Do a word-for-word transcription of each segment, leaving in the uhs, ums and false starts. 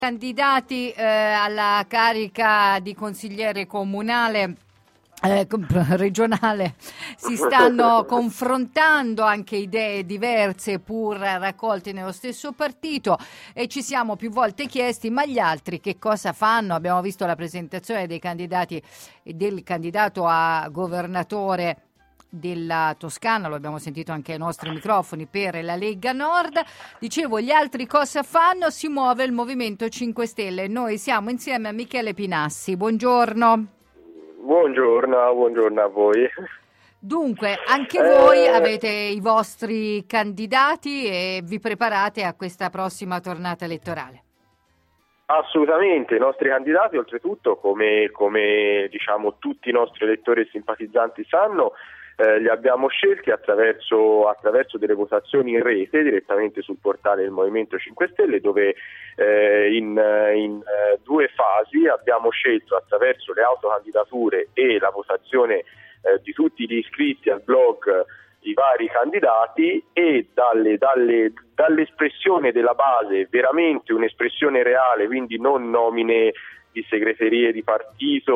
Candidati eh, alla carica di consigliere comunale eh, regionale si stanno confrontando anche idee diverse pur raccolte nello stesso partito e ci siamo più volte chiesti ma gli altri che cosa fanno? Abbiamo visto la presentazione dei candidati e del candidato a governatore della Toscana, lo abbiamo sentito anche ai nostri microfoni, per la Lega Nord. Dicevo, gli altri cosa fanno? Si muove il Movimento cinque Stelle. Noi siamo insieme a Michele Pinassi. Buongiorno. Buongiorno, buongiorno a voi. Dunque, anche eh... voi avete i vostri candidati e vi preparate a questa prossima tornata elettorale? Assolutamente, i nostri candidati oltretutto, come, come diciamo tutti i nostri elettori e simpatizzanti sanno, Eh, li abbiamo scelti attraverso, attraverso delle votazioni in rete direttamente sul portale del Movimento cinque Stelle, dove eh, in, in eh, due fasi abbiamo scelto attraverso le autocandidature e la votazione eh, di tutti gli iscritti al blog i vari candidati e dalle, dalle, dall'espressione della base, veramente un'espressione reale, quindi non nomine di segreterie di partito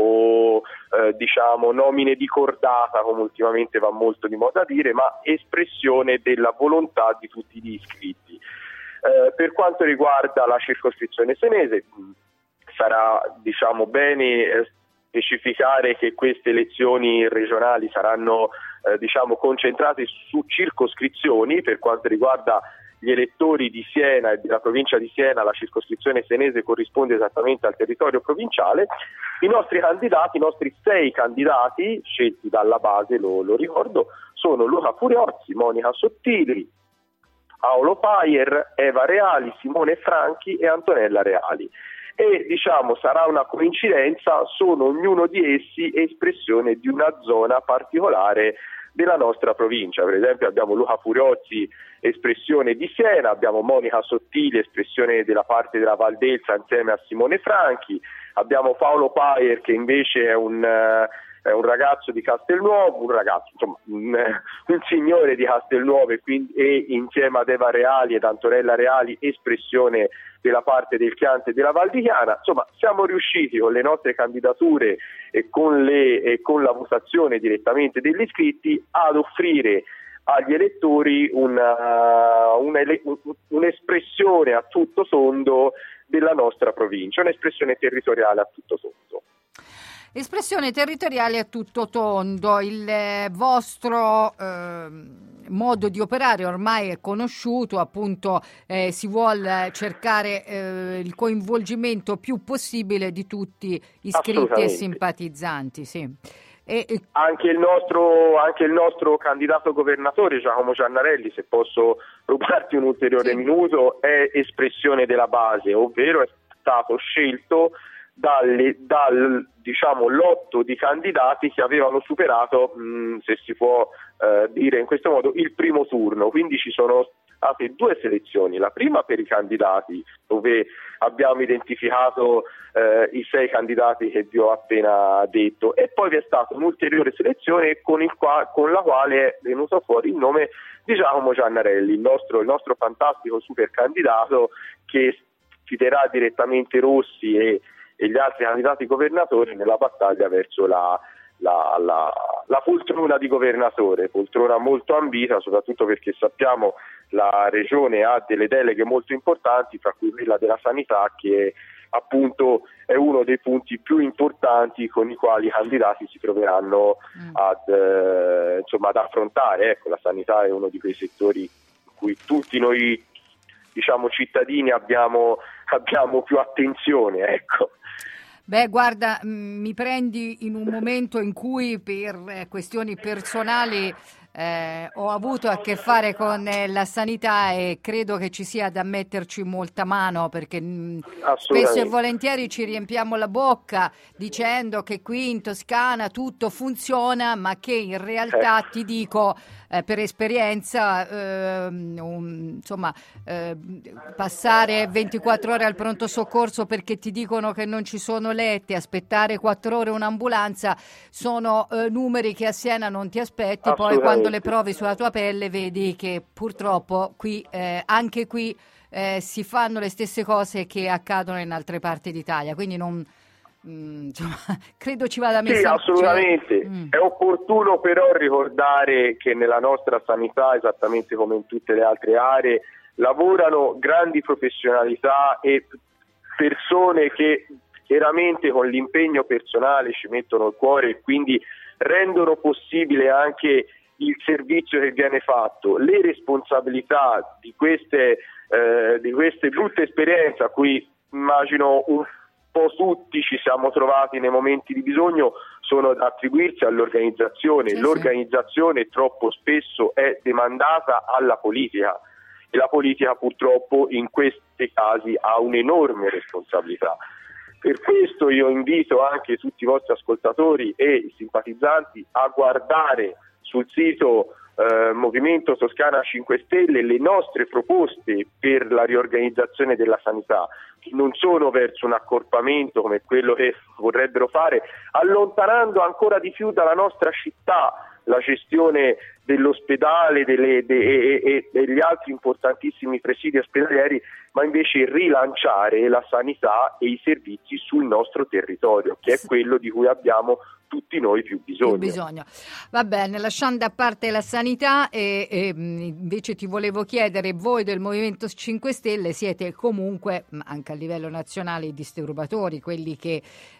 o eh, diciamo nomine di cordata, come ultimamente va molto di moda dire, ma espressione della volontà di tutti gli iscritti. Eh, per quanto riguarda la circoscrizione senese, sarà diciamo bene eh, specificare che queste elezioni regionali saranno eh, diciamo concentrate su circoscrizioni. Per quanto riguarda gli elettori di Siena e della provincia di Siena, la circoscrizione senese corrisponde esattamente al territorio provinciale. I nostri candidati, i nostri sei candidati scelti dalla base, lo, lo ricordo, sono Luca Furiozzi, Monica Sottili, Paolo Paier, Eva Reali, Simone Franchi e Antonella Reali. E diciamo sarà una coincidenza, sono ognuno di essi espressione di una zona particolare della nostra provincia. Per esempio abbiamo Luca Furiozzi, espressione di Siena, abbiamo Monica Sottili, espressione della parte della Valdelsa insieme a Simone Franchi, abbiamo Paolo Paier che invece è un, uh, è un ragazzo di Castelnuovo, un ragazzo, insomma un, un signore di Castelnuovo e, quindi, e insieme ad Eva Reali ed Antonella Reali espressione della parte del Chianti e della Val di Chiana. Insomma, siamo riusciti con le nostre candidature e con, le, e con la votazione direttamente degli iscritti ad offrire agli elettori una, una, un'espressione a tutto tondo della nostra provincia, un'espressione territoriale a tutto tondo. Espressione territoriale a tutto tondo, il eh, vostro eh, modo di operare ormai è conosciuto, appunto eh, si vuole cercare eh, il coinvolgimento più possibile di tutti iscritti e simpatizzanti. Sì. E, e... Anche, il nostro, anche il nostro candidato governatore Giacomo Giannarelli, se posso rubarti un ulteriore sì. minuto, è espressione della base, ovvero è stato scelto Dalle, dal diciamo lotto di candidati che avevano superato, mh, se si può eh, dire in questo modo, il primo turno. Quindi ci sono state due selezioni, la prima per i candidati, dove abbiamo identificato eh, i sei candidati che vi ho appena detto, e poi vi è stata un'ulteriore selezione con, il qua, con la quale è venuto fuori il nome di Giacomo Giannarelli, il nostro, il nostro fantastico super candidato che sfiderà direttamente Rossi e e gli altri candidati governatori nella battaglia verso la, la, la, la poltrona di governatore, poltrona molto ambita, soprattutto perché sappiamo la regione ha delle deleghe molto importanti, tra cui quella della sanità, che appunto è uno dei punti più importanti con i quali i candidati si troveranno ad, eh, insomma, ad affrontare. Ecco, la sanità è uno di quei settori in cui tutti noi, diciamo, cittadini abbiamo, abbiamo più attenzione, ecco. Beh, guarda, mi prendi in un momento in cui per eh, questioni personali eh, ho avuto a che fare con eh, la sanità e credo che ci sia da metterci molta mano, perché mh, spesso e volentieri ci riempiamo la bocca dicendo che qui in Toscana tutto funziona, ma che in realtà eh. ti dico eh, per esperienza eh, un, insomma eh, passare ventiquattro ore al pronto soccorso perché ti dicono che non ci sono letti, aspettare quattro ore un'ambulanza, sono eh, numeri che a Siena non ti aspetti, poi quando le provi sulla tua pelle vedi che purtroppo qui eh, anche qui eh, si fanno le stesse cose che accadono in altre parti d'Italia, quindi non... Mm, insomma, credo ci vada messo. Sì, assolutamente. Cioè, mm. È opportuno però ricordare che nella nostra sanità, esattamente come in tutte le altre aree, lavorano grandi professionalità e persone che chiaramente con l'impegno personale ci mettono il cuore e quindi rendono possibile anche il servizio che viene fatto. Le responsabilità di queste, eh, di queste brutte esperienze a cui immagino un po' tutti ci siamo trovati nei momenti di bisogno sono da attribuirsi all'organizzazione. Sì, L'organizzazione sì. troppo spesso è demandata alla politica e la politica purtroppo in questi casi ha un'enorme responsabilità. Per questo io invito anche tutti i vostri ascoltatori e i simpatizzanti a guardare sul sito eh, Movimento Toscana cinque Stelle le nostre proposte per la riorganizzazione della sanità, che non sono verso un accorpamento come quello che vorrebbero fare, allontanando ancora di più dalla nostra città la gestione dell'ospedale delle, de, e, e degli altri importantissimi presidi ospedalieri, ma invece rilanciare la sanità e i servizi sul nostro territorio, che è quello di cui abbiamo tutti noi più bisogno. Più bisogno. Va bene, lasciando a parte la sanità, e, e invece ti volevo chiedere, voi del Movimento cinque Stelle siete comunque, anche a livello nazionale, i disturbatori, quelli che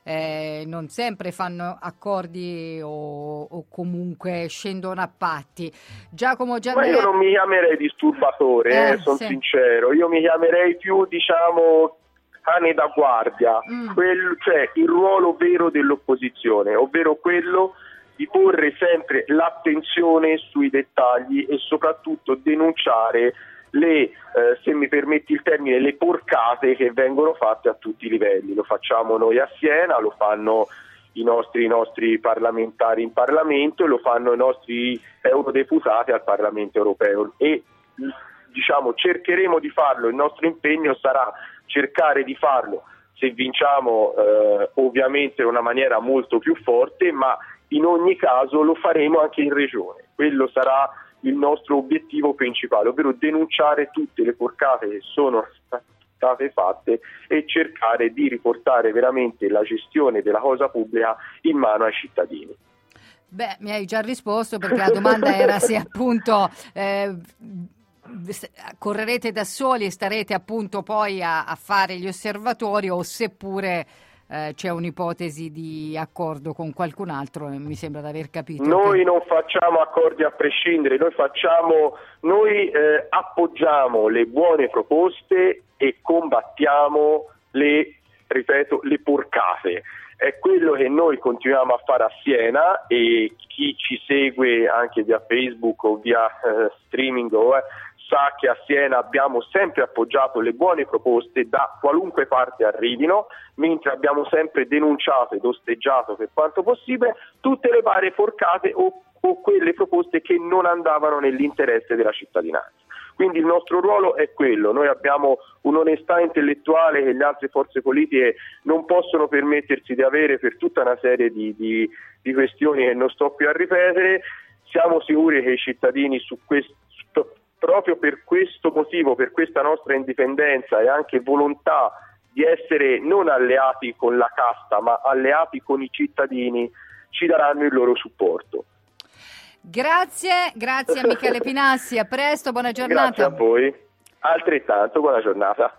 eh, non sempre fanno accordi o, o comunque scendono a patti. Giacomo Giannella... Ma io non mi chiamerei disturbatore, eh, eh, sono sì. sincero, io mi chiamerei più, diciamo, cane da guardia, mm. quel, cioè il ruolo vero dell'opposizione, ovvero quello di porre sempre l'attenzione sui dettagli e soprattutto denunciare le, eh, se mi permetti il termine, le porcate che vengono fatte a tutti i livelli. Lo facciamo noi a Siena, lo fanno i nostri, i nostri parlamentari in Parlamento e lo fanno i nostri eurodeputati al Parlamento europeo e diciamo cercheremo di farlo. Il nostro impegno sarà cercare di farlo, se vinciamo eh, ovviamente in una maniera molto più forte, ma in ogni caso lo faremo anche in regione. Quello sarà il nostro obiettivo principale, ovvero denunciare tutte le porcate che sono state fatte e cercare di riportare veramente la gestione della cosa pubblica in mano ai cittadini. Beh, mi hai già risposto, perché la domanda era se appunto eh, correrete da soli e starete appunto poi a, a fare gli osservatori, o seppure eh, c'è un'ipotesi di accordo con qualcun altro. Mi sembra di aver capito. Noi che... non facciamo accordi a prescindere, noi facciamo, noi eh, appoggiamo le buone proposte e combattiamo le, ripeto, le porcate. È quello che noi continuiamo a fare a Siena, e chi ci segue anche via Facebook o via eh, streaming o, eh, sa che a Siena abbiamo sempre appoggiato le buone proposte da qualunque parte arrivino, mentre abbiamo sempre denunciato ed osteggiato per quanto possibile tutte le varie porcate o, o quelle proposte che non andavano nell'interesse della cittadinanza. Quindi il nostro ruolo è quello, noi abbiamo un'onestà intellettuale che le altre forze politiche non possono permettersi di avere per tutta una serie di, di, di questioni che non sto più a ripetere. Siamo sicuri che i cittadini su questo, proprio per questo motivo, per questa nostra indipendenza e anche volontà di essere non alleati con la casta ma alleati con i cittadini, ci daranno il loro supporto. Grazie, grazie a Michele Pinassi, a presto, buona giornata. Grazie a voi, altrettanto, buona giornata.